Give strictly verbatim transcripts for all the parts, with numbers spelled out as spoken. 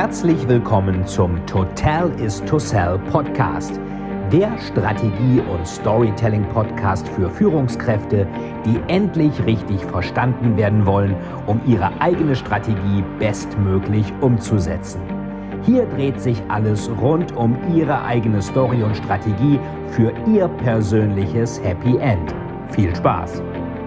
Herzlich willkommen zum Total is to Sell Podcast, der Strategie- und Storytelling-Podcast für Führungskräfte, die endlich richtig verstanden werden wollen, um ihre eigene Strategie bestmöglich umzusetzen. Hier dreht sich alles rund um Ihre eigene Story und Strategie für Ihr persönliches Happy End. Viel Spaß!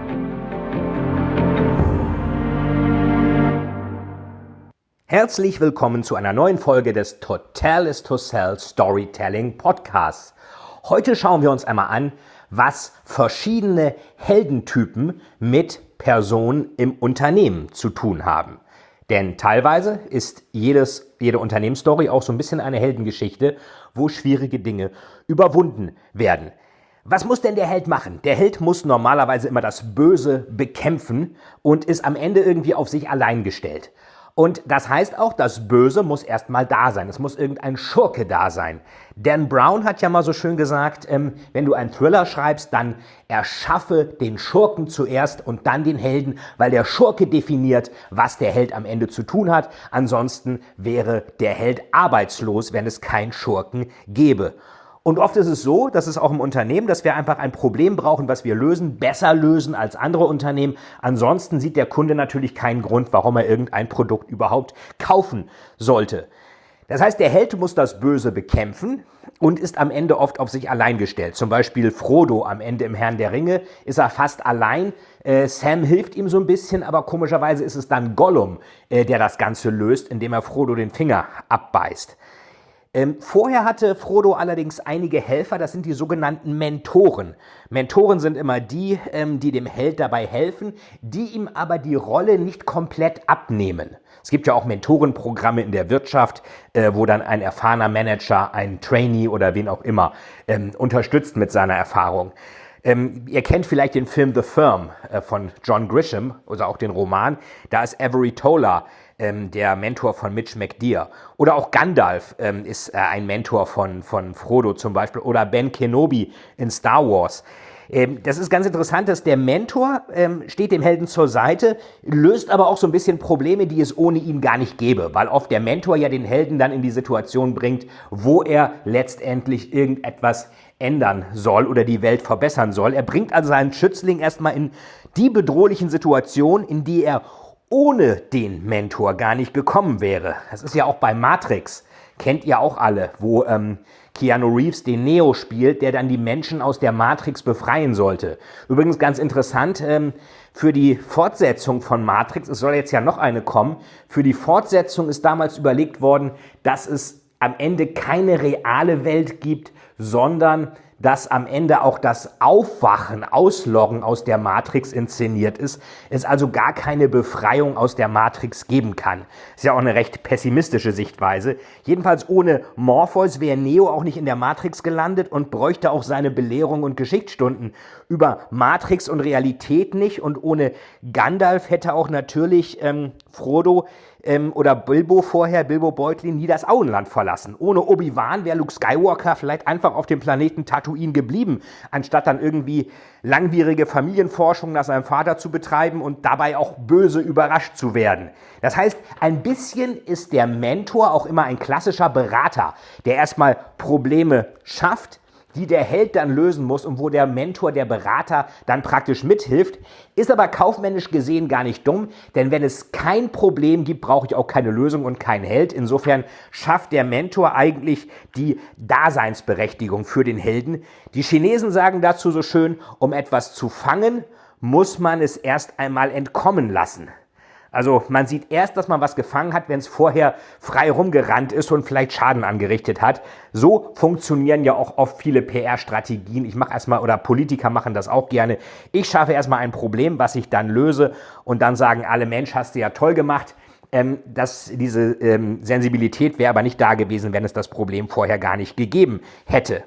Herzlich willkommen zu einer neuen Folge des Total is to Sell Storytelling Podcasts. Heute schauen wir uns einmal an, was verschiedene Heldentypen mit Personen im Unternehmen zu tun haben. Denn teilweise ist jedes, jede Unternehmensstory auch so ein bisschen eine Heldengeschichte, wo schwierige Dinge überwunden werden. Was muss denn der Held machen? Der Held muss normalerweise immer das Böse bekämpfen und ist am Ende irgendwie auf sich allein gestellt. Und das heißt auch, das Böse muss erstmal da sein. Es muss irgendein Schurke da sein. Dan Brown hat ja mal so schön gesagt, ähm, wenn du einen Thriller schreibst, dann erschaffe den Schurken zuerst und dann den Helden, weil der Schurke definiert, was der Held am Ende zu tun hat. Ansonsten wäre der Held arbeitslos, wenn es keinen Schurken gäbe. Und oft ist es so, dass es auch im Unternehmen, dass wir einfach ein Problem brauchen, was wir lösen, besser lösen als andere Unternehmen. Ansonsten sieht der Kunde natürlich keinen Grund, warum er irgendein Produkt überhaupt kaufen sollte. Das heißt, der Held muss das Böse bekämpfen und ist am Ende oft auf sich allein gestellt. Zum Beispiel Frodo am Ende im Herrn der Ringe ist er fast allein. Äh, Sam hilft ihm so ein bisschen, aber komischerweise ist es dann Gollum, äh, der das Ganze löst, indem er Frodo den Finger abbeißt. Ähm, vorher hatte Frodo allerdings einige Helfer, das sind die sogenannten Mentoren. Mentoren sind immer die, ähm, die dem Held dabei helfen, die ihm aber die Rolle nicht komplett abnehmen. Es gibt ja auch Mentorenprogramme in der Wirtschaft, äh, wo dann ein erfahrener Manager, ein Trainee oder wen auch immer ähm, unterstützt mit seiner Erfahrung. Ähm, ihr kennt vielleicht den Film The Firm äh, von John Grisham oder auch den Roman. Da ist Avery Tola ähm, der Mentor von Mitch McDear. Oder auch Gandalf ähm, ist äh, ein Mentor von, von Frodo zum Beispiel. Oder Ben Kenobi in Star Wars. Ähm, das ist ganz interessant, dass der Mentor ähm, steht dem Helden zur Seite, löst aber auch so ein bisschen Probleme, die es ohne ihn gar nicht gäbe. Weil oft der Mentor ja den Helden dann in die Situation bringt, wo er letztendlich irgendetwas ändern soll oder die Welt verbessern soll. Er bringt also seinen Schützling erstmal in die bedrohlichen Situationen, in die er ohne den Mentor gar nicht gekommen wäre. Das ist ja auch bei Matrix, kennt ihr auch alle, wo ähm, Keanu Reeves den Neo spielt, der dann die Menschen aus der Matrix befreien sollte. Übrigens ganz interessant, ähm, für die Fortsetzung von Matrix, es soll jetzt ja noch eine kommen, für die Fortsetzung ist damals überlegt worden, dass es am Ende keine reale Welt gibt, sondern dass am Ende auch das Aufwachen, Ausloggen aus der Matrix inszeniert ist, es also gar keine Befreiung aus der Matrix geben kann. Ist ja auch eine recht pessimistische Sichtweise. Jedenfalls ohne Morpheus wäre Neo auch nicht in der Matrix gelandet und bräuchte auch seine Belehrung und Geschichtsstunden über Matrix und Realität nicht. Und ohne Gandalf hätte auch natürlich ähm, Frodo ähm, oder Bilbo vorher, Bilbo Beutlin, nie das Auenland verlassen. Ohne Obi-Wan wäre Luke Skywalker vielleicht einfach auf dem Planeten Tatooine geblieben, anstatt dann irgendwie langwierige Familienforschung nach seinem Vater zu betreiben und dabei auch böse überrascht zu werden. Das heißt, ein bisschen ist der Mentor auch immer ein klassischer Berater, der erstmal Probleme schafft, die der Held dann lösen muss und wo der Mentor, der Berater dann praktisch mithilft, ist aber kaufmännisch gesehen gar nicht dumm, denn wenn es kein Problem gibt, brauche ich auch keine Lösung und keinen Held. Insofern schafft der Mentor eigentlich die Daseinsberechtigung für den Helden. Die Chinesen sagen dazu so schön, um etwas zu fangen, muss man es erst einmal entkommen lassen. Also man sieht erst, dass man was gefangen hat, wenn es vorher frei rumgerannt ist und vielleicht Schaden angerichtet hat. So funktionieren ja auch oft viele P R-Strategien. Ich mache erstmal, oder Politiker machen das auch gerne. Ich schaffe erstmal ein Problem, was ich dann löse und dann sagen alle, Mensch, hast du ja toll gemacht. Ähm, das, diese ähm, Sensibilität wäre aber nicht da gewesen, wenn es das Problem vorher gar nicht gegeben hätte.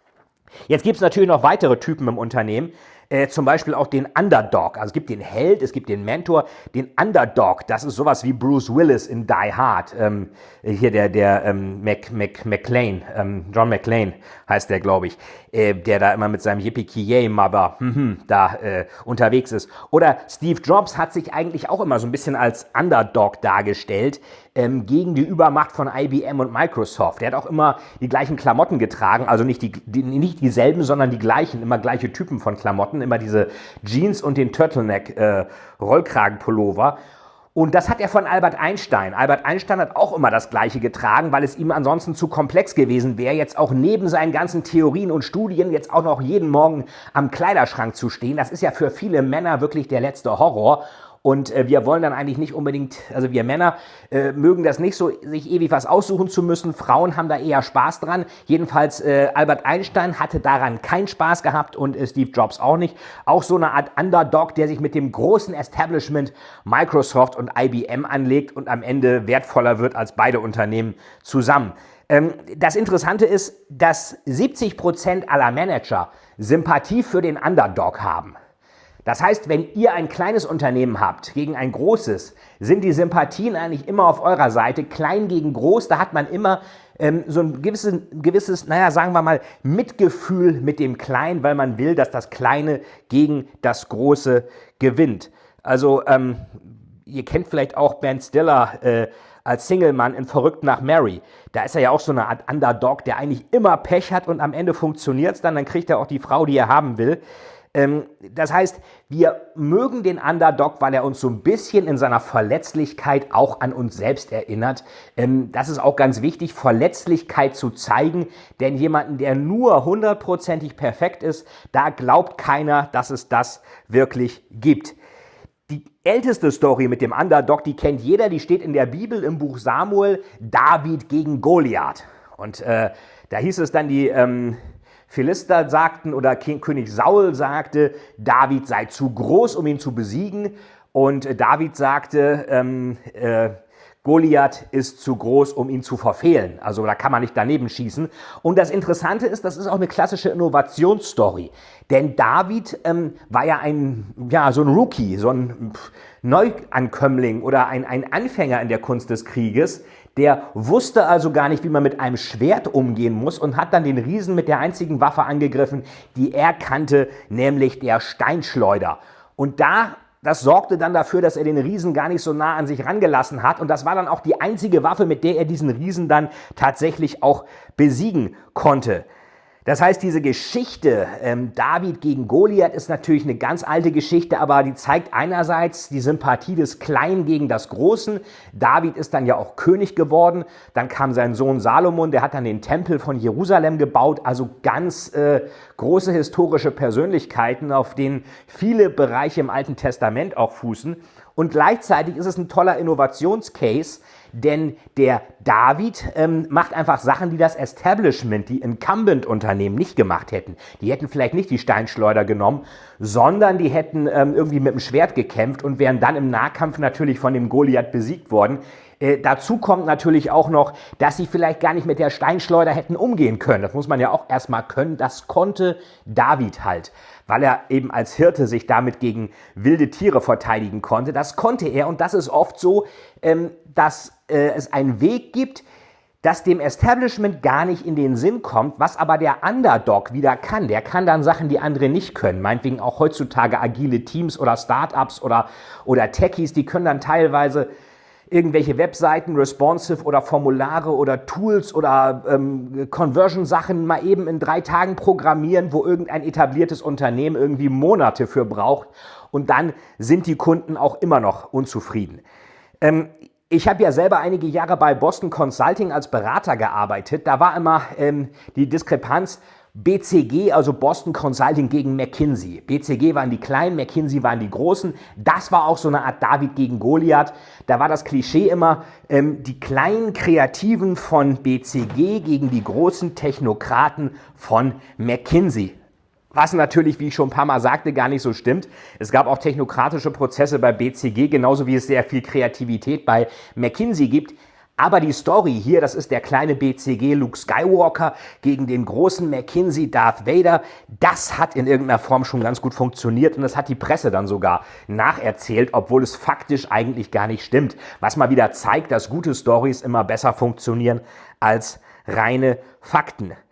Jetzt gibt es natürlich noch weitere Typen im Unternehmen. Äh, zum Beispiel auch den Underdog. Also es gibt den Held, es gibt den Mentor, den Underdog. Das ist sowas wie Bruce Willis in Die Hard. Ähm, hier der, der ähm, Mac, Mac, McClane, ähm, John McClane heißt der, glaube ich, äh, der da immer mit seinem Yippee-Ki-Yay-Mother hm, hm, da äh, unterwegs ist. Oder Steve Jobs hat sich eigentlich auch immer so ein bisschen als Underdog dargestellt. ähm, gegen die Übermacht von I B M und Microsoft. Der hat auch immer die gleichen Klamotten getragen, also nicht, die, die, nicht dieselben, sondern die gleichen, immer gleiche Typen von Klamotten, immer diese Jeans und den Turtleneck-Rollkragenpullover. Äh, Und das hat er von Albert Einstein. Albert Einstein hat auch immer das Gleiche getragen, weil es ihm ansonsten zu komplex gewesen wäre, jetzt auch neben seinen ganzen Theorien und Studien jetzt auch noch jeden Morgen am Kleiderschrank zu stehen. Das ist ja für viele Männer wirklich der letzte Horror. Und äh, wir wollen dann eigentlich nicht unbedingt, also wir Männer äh, mögen das nicht so, sich ewig was aussuchen zu müssen. Frauen haben da eher Spaß dran. Jedenfalls äh, Albert Einstein hatte daran keinen Spaß gehabt und äh, Steve Jobs auch nicht. Auch so eine Art Underdog, der sich mit dem großen Establishment Microsoft und I B M anlegt und am Ende wertvoller wird als beide Unternehmen zusammen. Ähm, das Interessante ist, dass siebzig Prozent aller Manager Sympathie für den Underdog haben. Das heißt, wenn ihr ein kleines Unternehmen habt gegen ein großes, sind die Sympathien eigentlich immer auf eurer Seite. Klein gegen groß, da hat man immer ähm, so ein gewisses, gewisses, naja, sagen wir mal, Mitgefühl mit dem Kleinen, weil man will, dass das Kleine gegen das Große gewinnt. Also, ähm, ihr kennt vielleicht auch Ben Stiller äh, als Single-Mann in Verrückt nach Mary. Da ist er ja auch so eine Art Underdog, der eigentlich immer Pech hat und am Ende funktioniert es dann, dann kriegt er auch die Frau, die er haben will. Das heißt, wir mögen den Underdog, weil er uns so ein bisschen in seiner Verletzlichkeit auch an uns selbst erinnert. Das ist auch ganz wichtig, Verletzlichkeit zu zeigen, denn jemanden, der nur hundertprozentig perfekt ist, da glaubt keiner, dass es das wirklich gibt. Die älteste Story mit dem Underdog, die kennt jeder, die steht in der Bibel im Buch Samuel, David gegen Goliath. Und äh, da hieß es dann, die ähm, Philister sagten oder König Saul sagte, David sei zu groß, um ihn zu besiegen. Und äh, David sagte, ähm, äh, Goliath ist zu groß, um ihn zu verfehlen. Also da kann man nicht daneben schießen. Und das Interessante ist, das ist auch eine klassische Innovationsstory. Denn David ähm, war ja ein, ja, so ein Rookie, so ein pff, Neuankömmling oder ein, ein Anfänger in der Kunst des Krieges. Der wusste also gar nicht, wie man mit einem Schwert umgehen muss und hat dann den Riesen mit der einzigen Waffe angegriffen, die er kannte, nämlich der Steinschleuder. Und da Das sorgte dann dafür, dass er den Riesen gar nicht so nah an sich rangelassen hat. Und das war dann auch die einzige Waffe, mit der er diesen Riesen dann tatsächlich auch besiegen konnte. Das heißt, diese Geschichte ähm, David gegen Goliath ist natürlich eine ganz alte Geschichte, aber die zeigt einerseits die Sympathie des Kleinen gegen das Großen. David ist dann ja auch König geworden. Dann kam sein Sohn Salomon, der hat dann den Tempel von Jerusalem gebaut. Also ganz äh, große historische Persönlichkeiten, auf denen viele Bereiche im Alten Testament auch fußen. Und gleichzeitig ist es ein toller Innovationscase, denn der David ähm, macht einfach Sachen, die das Establishment, die Incumbent-Unternehmen nicht gemacht hätten. Die hätten vielleicht nicht die Steinschleuder genommen, sondern die hätten ähm, irgendwie mit dem Schwert gekämpft und wären dann im Nahkampf natürlich von dem Goliath besiegt worden. Äh, dazu kommt natürlich auch noch, dass sie vielleicht gar nicht mit der Steinschleuder hätten umgehen können. Das muss man ja auch erstmal können. Das konnte David halt, weil er eben als Hirte sich damit gegen wilde Tiere verteidigen konnte. Das konnte er und das ist oft so, ähm, dass äh, es einen Weg gibt, das dem Establishment gar nicht in den Sinn kommt, was aber der Underdog wieder kann. Der kann dann Sachen, die andere nicht können. Meinetwegen auch heutzutage agile Teams oder Startups oder, oder Techies, die können dann teilweise irgendwelche Webseiten, responsive oder Formulare oder Tools oder ähm, Conversion-Sachen mal eben in drei Tagen programmieren, wo irgendein etabliertes Unternehmen irgendwie Monate für braucht und dann sind die Kunden auch immer noch unzufrieden. Ähm, ich habe ja selber einige Jahre bei Boston Consulting als Berater gearbeitet. Da war immer ähm, die Diskrepanz B C G, also Boston Consulting gegen McKinsey. B C G waren die Kleinen, McKinsey waren die Großen. Das war auch so eine Art David gegen Goliath. Da war das Klischee immer, ähm, die kleinen Kreativen von B C G gegen die großen Technokraten von McKinsey. Was natürlich, wie ich schon ein paar Mal sagte, gar nicht so stimmt. Es gab auch technokratische Prozesse bei B C G, genauso wie es sehr viel Kreativität bei McKinsey gibt. Aber die Story hier, das ist der kleine B C G Luke Skywalker gegen den großen McKinsey Darth Vader, das hat in irgendeiner Form schon ganz gut funktioniert und das hat die Presse dann sogar nacherzählt, obwohl es faktisch eigentlich gar nicht stimmt. Was mal wieder zeigt, dass gute Stories immer besser funktionieren als reine Fakten.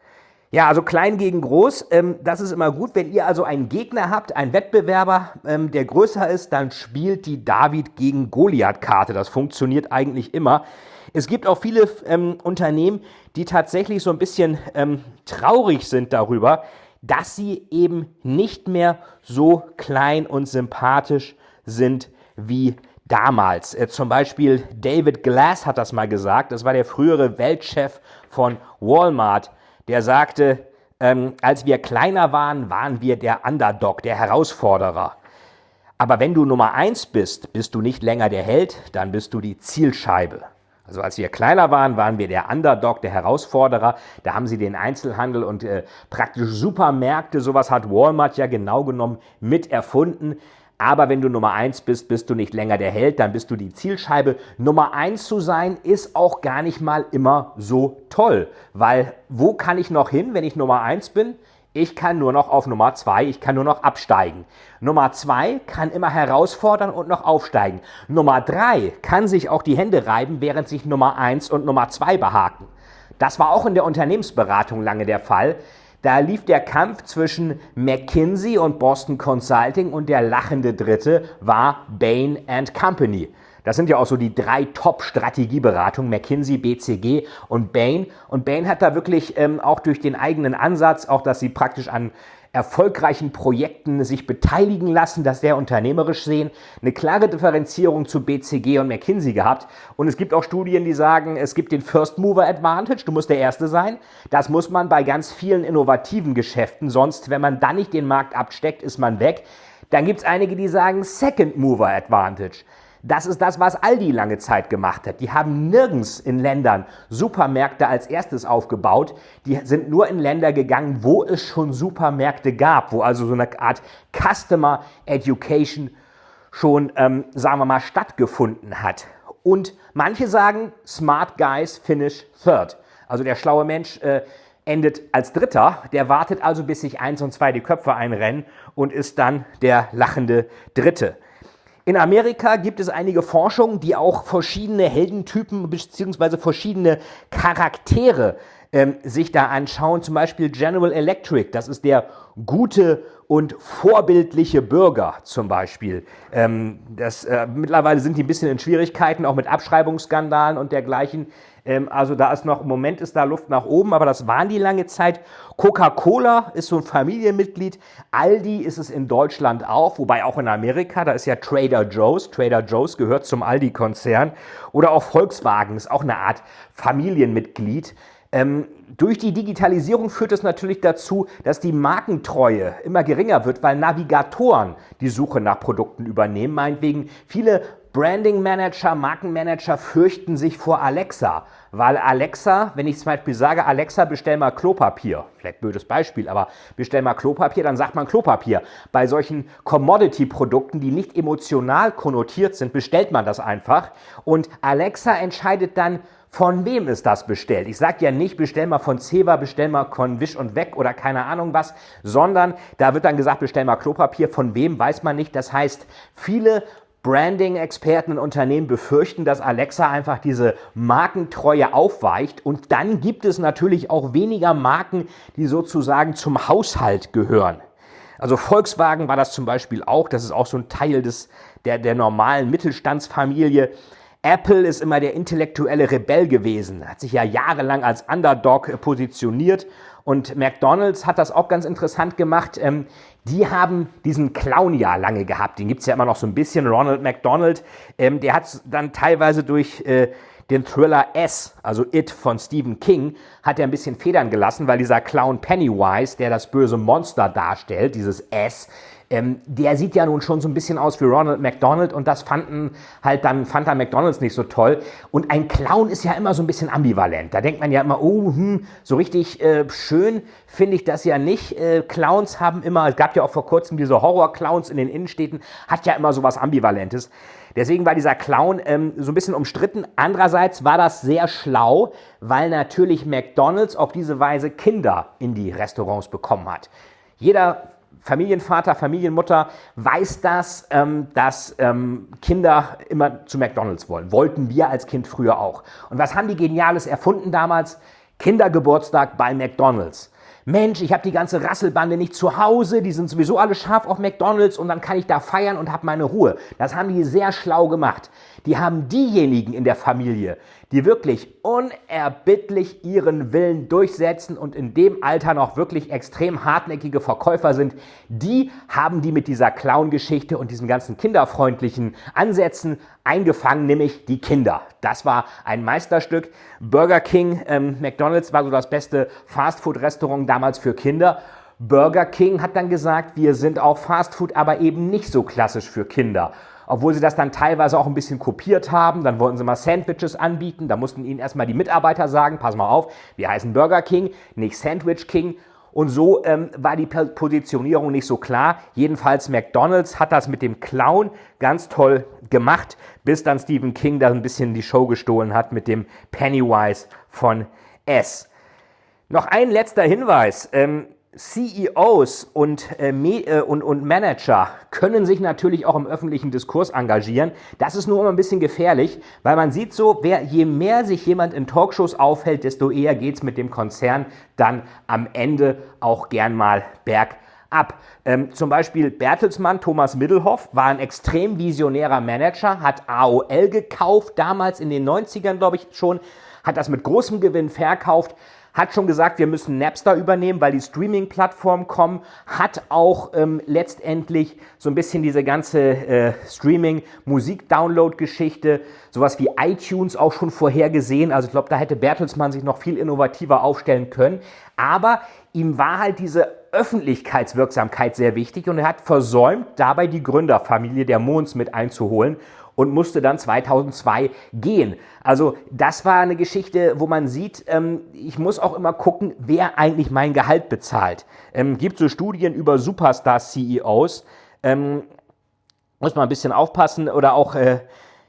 Ja, also klein gegen groß, ähm, das ist immer gut. Wenn ihr also einen Gegner habt, einen Wettbewerber, ähm, der größer ist, dann spielt die David gegen Goliath-Karte. Das funktioniert eigentlich immer. Es gibt auch viele ähm, Unternehmen, die tatsächlich so ein bisschen ähm, traurig sind darüber, dass sie eben nicht mehr so klein und sympathisch sind wie damals. Äh, zum Beispiel David Glass hat das mal gesagt. Das war der frühere Weltchef von Walmart. Der sagte, ähm, als wir kleiner waren, waren wir der Underdog, der Herausforderer. Aber wenn du Nummer eins bist, bist du nicht länger der Held, dann bist du die Zielscheibe. Also als wir kleiner waren, waren wir der Underdog, der Herausforderer. Da haben sie den Einzelhandel und äh, praktisch Supermärkte, sowas hat Walmart ja genau genommen mit erfunden. Aber wenn du Nummer eins bist, bist du nicht länger der Held, dann bist du die Zielscheibe. Nummer eins zu sein ist auch gar nicht mal immer so toll, weil wo kann ich noch hin, wenn ich Nummer eins bin? Ich kann nur noch auf Nummer zwei, ich kann nur noch absteigen. Nummer zwei kann immer herausfordern und noch aufsteigen. Nummer drei kann sich auch die Hände reiben, während sich Nummer eins und Nummer zwei behaken. Das war auch in der Unternehmensberatung lange der Fall. Da lief der Kampf zwischen McKinsey und Boston Consulting und der lachende Dritte war Bain and Company. Das sind ja auch so die drei Top-Strategieberatungen, McKinsey, B C G und Bain. Und Bain hat da wirklich ähm, auch durch den eigenen Ansatz, auch dass sie praktisch an erfolgreichen Projekten sich beteiligen lassen, das sehr unternehmerisch sehen, eine klare Differenzierung zu B C G und McKinsey gehabt. Und es gibt auch Studien, die sagen, es gibt den First Mover Advantage, du musst der Erste sein. Das muss man bei ganz vielen innovativen Geschäften, sonst, wenn man dann nicht den Markt absteckt, ist man weg. Dann gibt es einige, die sagen Second Mover Advantage. Das ist das, was Aldi lange Zeit gemacht hat. Die haben nirgends in Ländern Supermärkte als erstes aufgebaut. Die sind nur in Länder gegangen, wo es schon Supermärkte gab, wo also so eine Art Customer Education schon, ähm, sagen wir mal, stattgefunden hat. Und manche sagen, smart guys finish third. Also der schlaue Mensch äh, endet als Dritter. Der wartet also, bis sich eins und zwei die Köpfe einrennen und ist dann der lachende Dritte. In Amerika gibt es einige Forschungen, die auch verschiedene Heldentypen bzw. verschiedene Charaktere ähm, sich da anschauen. Zum Beispiel General Electric, das ist der gute und vorbildliche Bürger zum Beispiel. Ähm, das, äh, mittlerweile sind die ein bisschen in Schwierigkeiten, auch mit Abschreibungsskandalen und dergleichen. Ähm, also da ist noch, im Moment ist da Luft nach oben, aber das waren die lange Zeit. Coca-Cola ist so ein Familienmitglied. Aldi ist es in Deutschland auch, wobei auch in Amerika, da ist ja Trader Joe's. Trader Joe's gehört zum Aldi-Konzern. Oder auch Volkswagen ist auch eine Art Familienmitglied. Ähm, durch die Digitalisierung führt es natürlich dazu, dass die Markentreue immer geringer wird, weil Navigatoren die Suche nach Produkten übernehmen. Meinetwegen viele Branding-Manager, Markenmanager fürchten sich vor Alexa, weil Alexa, wenn ich zum Beispiel sage, Alexa, bestell mal Klopapier, vielleicht blödes Beispiel, aber bestell mal Klopapier, dann sagt man Klopapier. Bei solchen Commodity-Produkten, die nicht emotional konnotiert sind, bestellt man das einfach und Alexa entscheidet dann, von wem ist das bestellt? Ich sage ja nicht, bestell mal von Zewa, bestell mal von Wisch und Weg oder keine Ahnung was, sondern da wird dann gesagt, bestell mal Klopapier. Von wem, weiß man nicht. Das heißt, viele Branding-Experten und Unternehmen befürchten, dass Alexa einfach diese Markentreue aufweicht. Und dann gibt es natürlich auch weniger Marken, die sozusagen zum Haushalt gehören. Also Volkswagen war das zum Beispiel auch. Das ist auch so ein Teil des, der, der normalen Mittelstandsfamilie. Apple ist immer der intellektuelle Rebell gewesen, hat sich ja jahrelang als Underdog positioniert und McDonald's hat das auch ganz interessant gemacht. Ähm, die haben diesen Clown ja lange gehabt, den gibt es ja immer noch so ein bisschen, Ronald McDonald. Ähm, der hat dann teilweise durch äh, den Thriller S, also It von Stephen King, hat er ein bisschen Federn gelassen, weil dieser Clown Pennywise, der das böse Monster darstellt, dieses S, Ähm, der sieht ja nun schon so ein bisschen aus wie Ronald McDonald und das fanden halt dann, fand dann McDonald's nicht so toll. Und ein Clown ist ja immer so ein bisschen ambivalent. Da denkt man ja immer, oh, hm, so richtig äh, schön finde ich das ja nicht. Äh, Clowns haben immer, es gab ja auch vor kurzem diese Horror-Clowns in den Innenstädten, hat ja immer so was Ambivalentes. Deswegen war dieser Clown ähm, so ein bisschen umstritten. Andererseits war das sehr schlau, weil natürlich McDonald's auf diese Weise Kinder in die Restaurants bekommen hat. Jeder Familienvater, Familienmutter weiß das, ähm, dass ähm, Kinder immer zu McDonald's wollen. Wollten wir als Kind früher auch. Und was haben die Geniales erfunden damals? Kindergeburtstag bei McDonald's. Mensch, ich habe die ganze Rasselbande nicht zu Hause, die sind sowieso alle scharf auf McDonald's und dann kann ich da feiern und habe meine Ruhe. Das haben die sehr schlau gemacht. Die haben diejenigen in der Familie, die wirklich unerbittlich ihren Willen durchsetzen und in dem Alter noch wirklich extrem hartnäckige Verkäufer sind, die haben die mit dieser Clown-Geschichte und diesen ganzen kinderfreundlichen Ansätzen eingefangen, nämlich die Kinder. Das war ein Meisterstück. Burger King, ähm, McDonald's war so das beste Fastfood-Restaurant damals für Kinder. Burger King hat dann gesagt, wir sind auch Fastfood, aber eben nicht so klassisch für Kinder. Obwohl sie das dann teilweise auch ein bisschen kopiert haben. Dann wollten sie mal Sandwiches anbieten. Da mussten ihnen erstmal die Mitarbeiter sagen, pass mal auf, wir heißen Burger King, nicht Sandwich King. Und so ähm, war die Positionierung nicht so klar. Jedenfalls McDonald's hat das mit dem Clown ganz toll gemacht, bis dann Stephen King da ein bisschen die Show gestohlen hat mit dem Pennywise von S. Noch ein letzter Hinweis. Ähm, C E Os und, äh, äh, und, und Manager können sich natürlich auch im öffentlichen Diskurs engagieren. Das ist nur immer ein bisschen gefährlich, weil man sieht so, wer, je mehr sich jemand in Talkshows aufhält, desto eher geht es mit dem Konzern dann am Ende auch gern mal bergab. Ähm, zum Beispiel Bertelsmann, Thomas Middelhoff, war ein extrem visionärer Manager, hat A O L gekauft, damals in den neunzigern, glaube ich schon, hat das mit großem Gewinn verkauft, hat schon gesagt, wir müssen Napster übernehmen, weil die Streaming-Plattformen kommen, hat auch ähm, letztendlich so ein bisschen diese ganze äh, Streaming-Musik-Download-Geschichte, sowas wie iTunes auch schon vorhergesehen. Also ich glaube, da hätte Bertelsmann sich noch viel innovativer aufstellen können. Aber ihm war halt diese Öffentlichkeitswirksamkeit sehr wichtig und er hat versäumt, dabei die Gründerfamilie der Mohns mit einzuholen und musste dann zweitausendzwei gehen. Also das war eine Geschichte, wo man sieht, ähm, ich muss auch immer gucken, wer eigentlich mein Gehalt bezahlt. Ähm, gibt so Studien über Superstar-C E Os, ähm, muss man ein bisschen aufpassen, oder auch äh,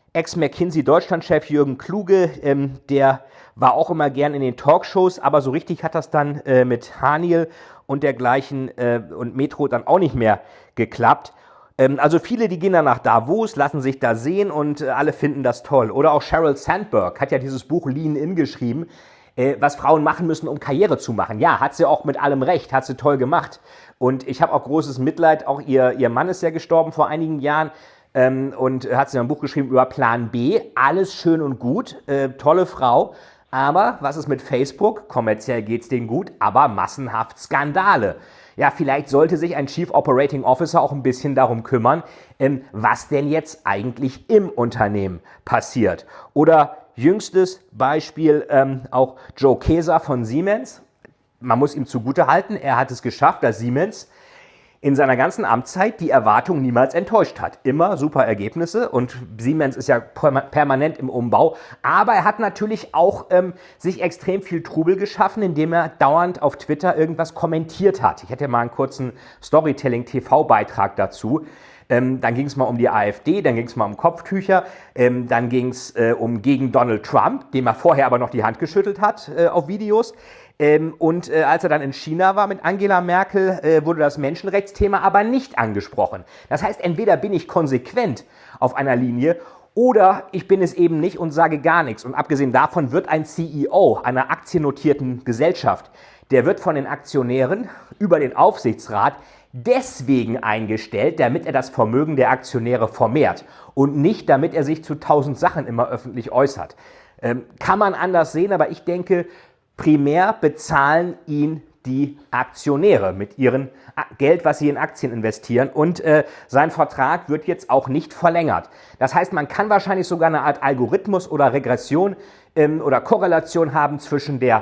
Ex-McKinsey-Deutschland-Chef Jürgen Kluge, ähm, der war auch immer gern in den Talkshows, aber so richtig hat das dann äh, mit Haniel und dergleichen äh, und Metro dann auch nicht mehr geklappt. Also viele, die gehen dann nach Davos, lassen sich da sehen und äh, alle finden das toll. Oder auch Sheryl Sandberg hat ja dieses Buch Lean In geschrieben, äh, was Frauen machen müssen, um Karriere zu machen. Ja, hat sie auch mit allem recht, hat sie toll gemacht. Und ich habe auch großes Mitleid, auch ihr, ihr Mann ist ja gestorben vor einigen Jahren ähm, und hat sie ein Buch geschrieben über Plan B. Alles schön und gut, äh, tolle Frau. Aber was ist mit Facebook? Kommerziell geht's denen gut, aber massenhaft Skandale. Ja, vielleicht sollte sich ein Chief Operating Officer auch ein bisschen darum kümmern, ähm, was denn jetzt eigentlich im Unternehmen passiert. Oder jüngstes Beispiel ähm, auch Joe Keser von Siemens. Man muss ihm zugutehalten, er hat es geschafft, dass Siemens in seiner ganzen Amtszeit die Erwartungen niemals enttäuscht hat. Immer super Ergebnisse und Siemens ist ja permanent im Umbau. Aber er hat natürlich auch ähm, sich extrem viel Trubel geschaffen, indem er dauernd auf Twitter irgendwas kommentiert hat. Ich hätte mal einen kurzen Storytelling-T V-Beitrag dazu. Ähm, dann ging es mal um die AfD, dann ging es mal um Kopftücher, ähm, dann ging es äh, um gegen Donald Trump, dem er vorher aber noch die Hand geschüttelt hat äh, auf Videos. Ähm, und äh, als er dann in China war mit Angela Merkel, äh, wurde das Menschenrechtsthema aber nicht angesprochen. Das heißt, entweder bin ich konsequent auf einer Linie oder ich bin es eben nicht und sage gar nichts. Und abgesehen davon wird ein C E O einer aktiennotierten Gesellschaft, der wird von den Aktionären über den Aufsichtsrat deswegen eingestellt, damit er das Vermögen der Aktionäre vermehrt und nicht, damit er sich zu tausend Sachen immer öffentlich äußert. Ähm, kann man anders sehen, aber ich denke, primär bezahlen ihn die Aktionäre mit ihrem Geld, was sie in Aktien investieren. Und äh, sein Vertrag wird jetzt auch nicht verlängert. Das heißt, man kann wahrscheinlich sogar eine Art Algorithmus oder Regression ähm, oder Korrelation haben zwischen der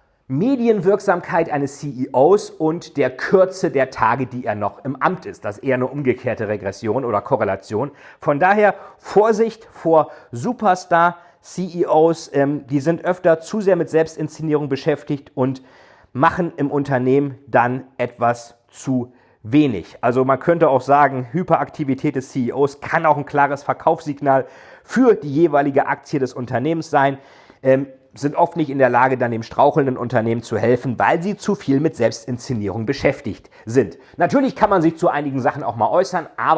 Medienwirksamkeit eines C E Os und der Kürze der Tage, die er noch im Amt ist. Das ist eher eine umgekehrte Regression oder Korrelation. Von daher Vorsicht vor Superstar-C E Os. Ähm, die sind öfter zu sehr mit Selbstinszenierung beschäftigt und machen im Unternehmen dann etwas zu wenig. Also man könnte auch sagen, Hyperaktivität des C E Os kann auch ein klares Verkaufssignal für die jeweilige Aktie des Unternehmens sein. Ähm, sind oft nicht in der Lage, dann dem strauchelnden Unternehmen zu helfen, weil sie zu viel mit Selbstinszenierung beschäftigt sind. Natürlich kann man sich zu einigen Sachen auch mal äußern, aber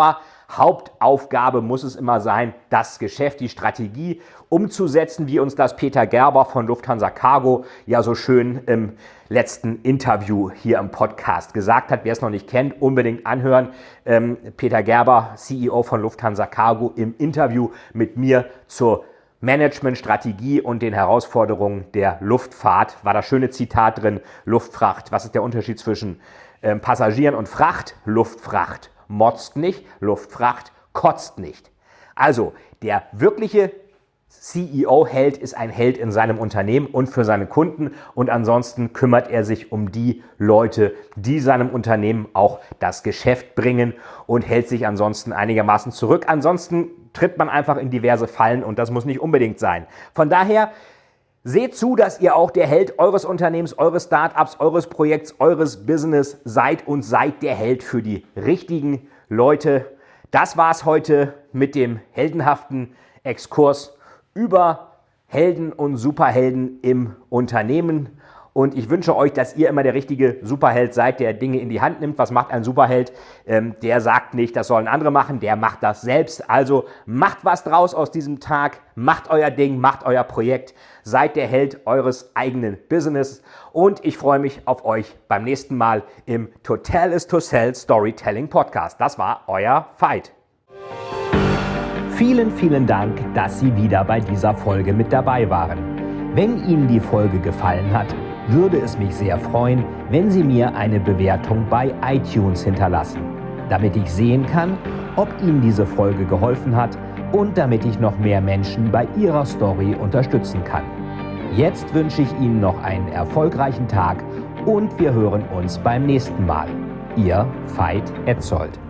Hauptaufgabe muss es immer sein, das Geschäft, die Strategie umzusetzen, wie uns das Peter Gerber von Lufthansa Cargo ja so schön im letzten Interview hier im Podcast gesagt hat. Wer es noch nicht kennt, unbedingt anhören. Ähm, Peter Gerber, C E O von Lufthansa Cargo, im Interview mit mir zur Managementstrategie und den Herausforderungen der Luftfahrt. War das schöne Zitat drin, Luftfracht. Was ist der Unterschied zwischen ähm, Passagieren und Fracht? Luftfracht motzt nicht, Luftfracht kotzt nicht. Also der wirkliche C E O-Held ist ein Held in seinem Unternehmen und für seine Kunden, und ansonsten kümmert er sich um die Leute, die seinem Unternehmen auch das Geschäft bringen, und hält sich ansonsten einigermaßen zurück. Ansonsten tritt man einfach in diverse Fallen und das muss nicht unbedingt sein. Von daher seht zu, dass ihr auch der Held eures Unternehmens, eures Startups, eures Projekts, eures Business seid und seid der Held für die richtigen Leute. Das war's heute mit dem heldenhaften Exkurs über Helden und Superhelden im Unternehmen. Und ich wünsche euch, dass ihr immer der richtige Superheld seid, der Dinge in die Hand nimmt. Was macht ein Superheld? Ähm, der sagt nicht, das sollen andere machen, der macht das selbst. Also macht was draus aus diesem Tag, macht euer Ding, macht euer Projekt, seid der Held eures eigenen Business. Und ich freue mich auf euch beim nächsten Mal im Total is to Sell Storytelling Podcast. Das war euer Veit. Vielen, vielen Dank, dass Sie wieder bei dieser Folge mit dabei waren. Wenn Ihnen die Folge gefallen hat, würde es mich sehr freuen, wenn Sie mir eine Bewertung bei iTunes hinterlassen, damit ich sehen kann, ob Ihnen diese Folge geholfen hat und damit ich noch mehr Menschen bei ihrer Story unterstützen kann. Jetzt wünsche ich Ihnen noch einen erfolgreichen Tag und wir hören uns beim nächsten Mal. Ihr Veit Etzold.